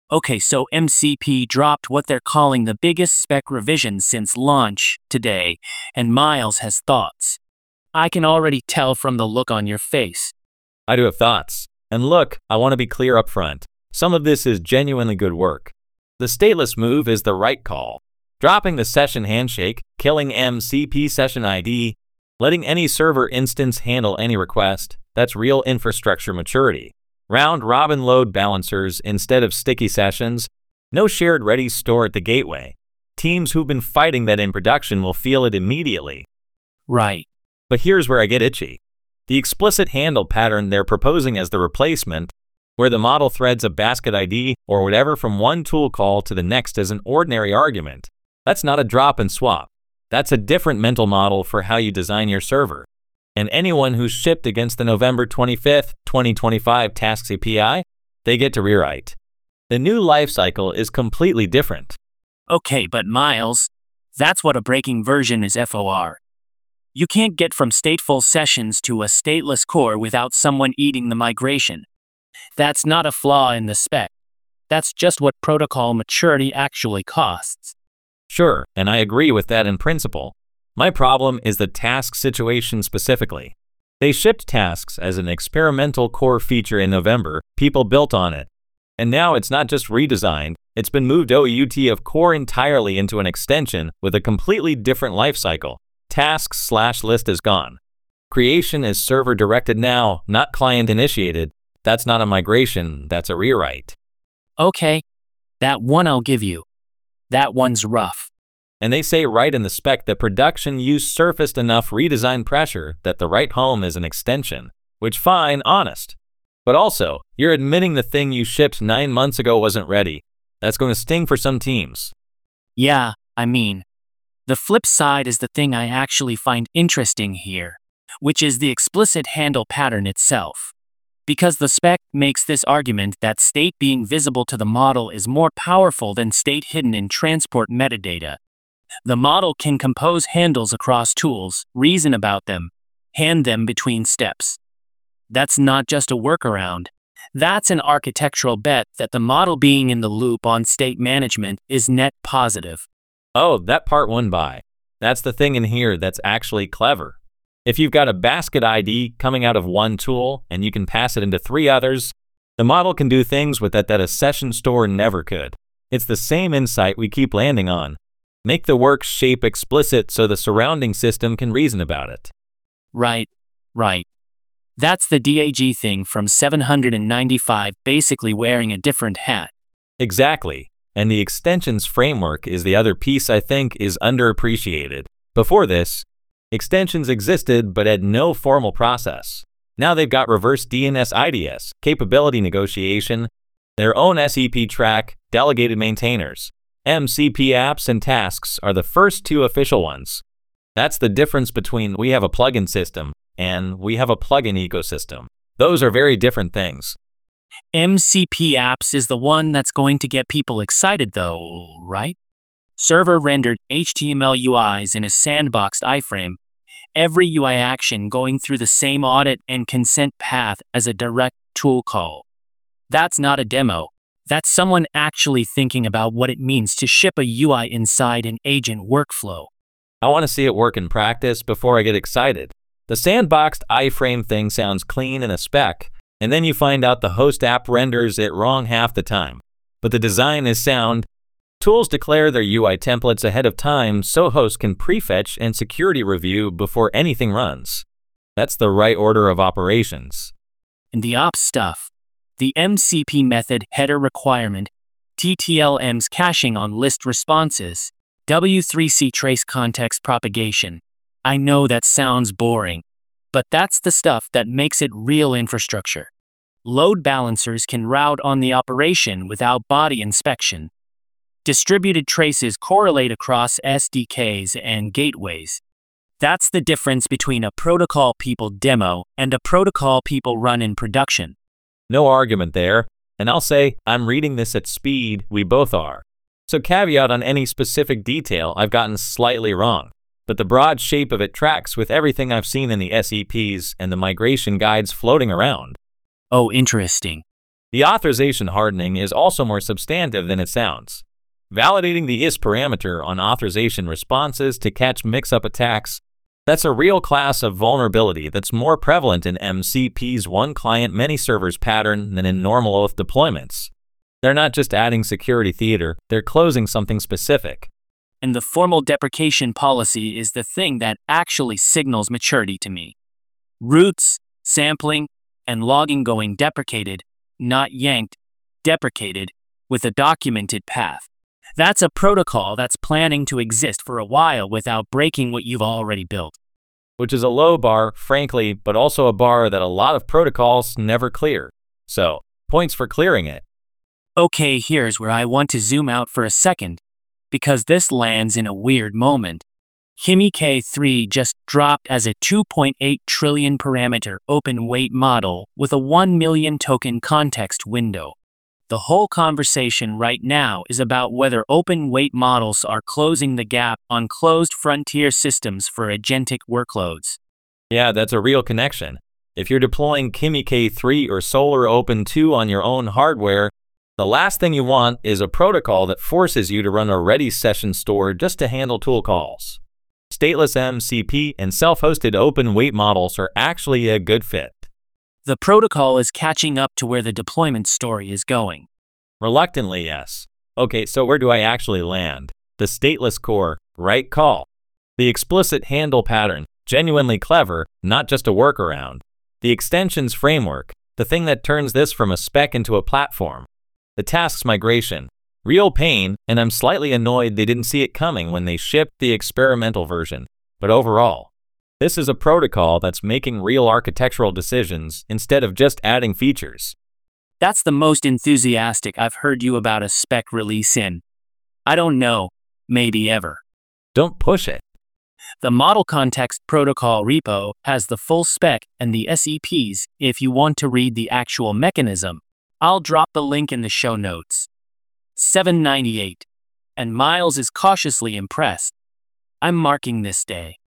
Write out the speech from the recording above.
Okay, so MCP dropped what they're calling the biggest spec revision since launch today, and Miles has thoughts. I can already tell from the look on your face. I do have thoughts. And look, I want to be clear up front. Some of this is genuinely good work. The stateless move is the right call. Dropping the session handshake, killing MCP session ID, letting any server instance handle any request, that's real infrastructure maturity. Round-robin load balancers instead of sticky sessions, no shared ready store at the gateway. Teams who've been fighting that in production will feel it immediately. Right. But here's where I get itchy. The explicit handle pattern they're proposing as the replacement, where the model threads a basket ID or whatever from one tool call to the next as an ordinary argument, that's not a drop and swap. That's a different mental model for how you design your server. And anyone who's shipped against the November 25th, 2025 Tasks API, they get to rewrite. The new lifecycle is completely different. Okay, but Miles, that's what a breaking version is FOR. You can't get from stateful sessions to a stateless core without someone eating the migration. That's not a flaw in the spec. That's just what protocol maturity actually costs. Sure, and I agree with that in principle. My problem is the task situation specifically. They shipped tasks as an experimental core feature in November, people built on it. And now it's not just redesigned, it's been moved OUT of core entirely into an extension with a completely different lifecycle. Tasks/list is gone. Creation is server directed now, not client initiated. That's not a migration, that's a rewrite. Okay, that one I'll give you. That one's rough. And they say right in the spec that production use surfaced enough redesign pressure that the write home is an extension, which fine, honest. But also, you're admitting the thing you shipped 9 months ago wasn't ready. That's going to sting for some teams. Yeah, I mean, the flip side is the thing I actually find interesting here, which is the explicit handle pattern itself. Because the spec makes this argument that state being visible to the model is more powerful than state hidden in transport metadata. The model can compose handles across tools, reason about them, hand them between steps. That's not just a workaround. That's an architectural bet that the model being in the loop on state management is net positive. Oh, that part won by. That's the thing in here that's actually clever. If you've got a basket ID coming out of one tool and you can pass it into 3 others, the model can do things with it that a session store never could. It's the same insight we keep landing on. Make the work shape explicit so the surrounding system can reason about it. Right. That's the DAG thing from 795 basically wearing a different hat. Exactly. And the extensions framework is the other piece I think is underappreciated. Before this, extensions existed but had no formal process. Now they've got reverse DNS IDS, capability negotiation, their own SEP track, delegated maintainers. MCP apps and tasks are the first 2 official ones. That's the difference between we have a plugin system and we have a plugin ecosystem. Those are very different things. MCP apps is the one that's going to get people excited though, right? Server-rendered HTML UIs in a sandboxed iframe, every UI action going through the same audit and consent path as a direct tool call. That's not a demo. That's someone actually thinking about what it means to ship a UI inside an agent workflow. I want to see it work in practice before I get excited. The sandboxed iframe thing sounds clean in a spec, and then you find out the host app renders it wrong half the time. But the design is sound. Tools declare their UI templates ahead of time so hosts can prefetch and security review before anything runs. That's the right order of operations. And the ops stuff. The MCP method header requirement, TTLM's caching on list responses, W3C trace context propagation. I know that sounds boring, but that's the stuff that makes it real infrastructure. Load balancers can route on the operation without body inspection. Distributed traces correlate across SDKs and gateways. That's the difference between a protocol people demo and a protocol people run in production. No argument there, and I'll say I'm reading this at speed, we both are. So caveat on any specific detail I've gotten slightly wrong, but the broad shape of it tracks with everything I've seen in the SEPs and the migration guides floating around. Oh, interesting. The authorization hardening is also more substantive than it sounds. Validating the IS parameter on authorization responses to catch mix-up attacks, that's a real class of vulnerability that's more prevalent in MCP's one client many servers pattern than in normal OAuth deployments. They're not just adding security theater, they're closing something specific. And the formal deprecation policy is the thing that actually signals maturity to me. Routes, sampling, and logging going deprecated, not yanked, deprecated, with a documented path. That's a protocol that's planning to exist for a while without breaking what you've already built. Which is a low bar, frankly, but also a bar that a lot of protocols never clear. So, points for clearing it. Okay, here's where I want to zoom out for a second, because this lands in a weird moment. Kimi K3 just dropped as a 2.8 trillion parameter open weight model with a 1 million token context window. The whole conversation right now is about whether open weight models are closing the gap on closed frontier systems for agentic workloads. Yeah, that's a real connection. If you're deploying Kimi K3 or Solar Open 2 on your own hardware, the last thing you want is a protocol that forces you to run a ready session store just to handle tool calls. Stateless MCP and self-hosted open weight models are actually a good fit. The protocol is catching up to where the deployment story is going. Reluctantly, yes. Okay, so where do I actually land? The stateless core, right call. The explicit handle pattern, genuinely clever, not just a workaround. The extensions framework, the thing that turns this from a spec into a platform. The tasks migration, real pain, and I'm slightly annoyed they didn't see it coming when they shipped the experimental version. But overall, this is a protocol that's making real architectural decisions instead of just adding features. That's the most enthusiastic I've heard you about a spec release in, I don't know, maybe ever. Don't push it. The Model Context Protocol repo has the full spec and the SEPs if you want to read the actual mechanism. I'll drop the link in the show notes. 798. And Miles is cautiously impressed. I'm marking this day.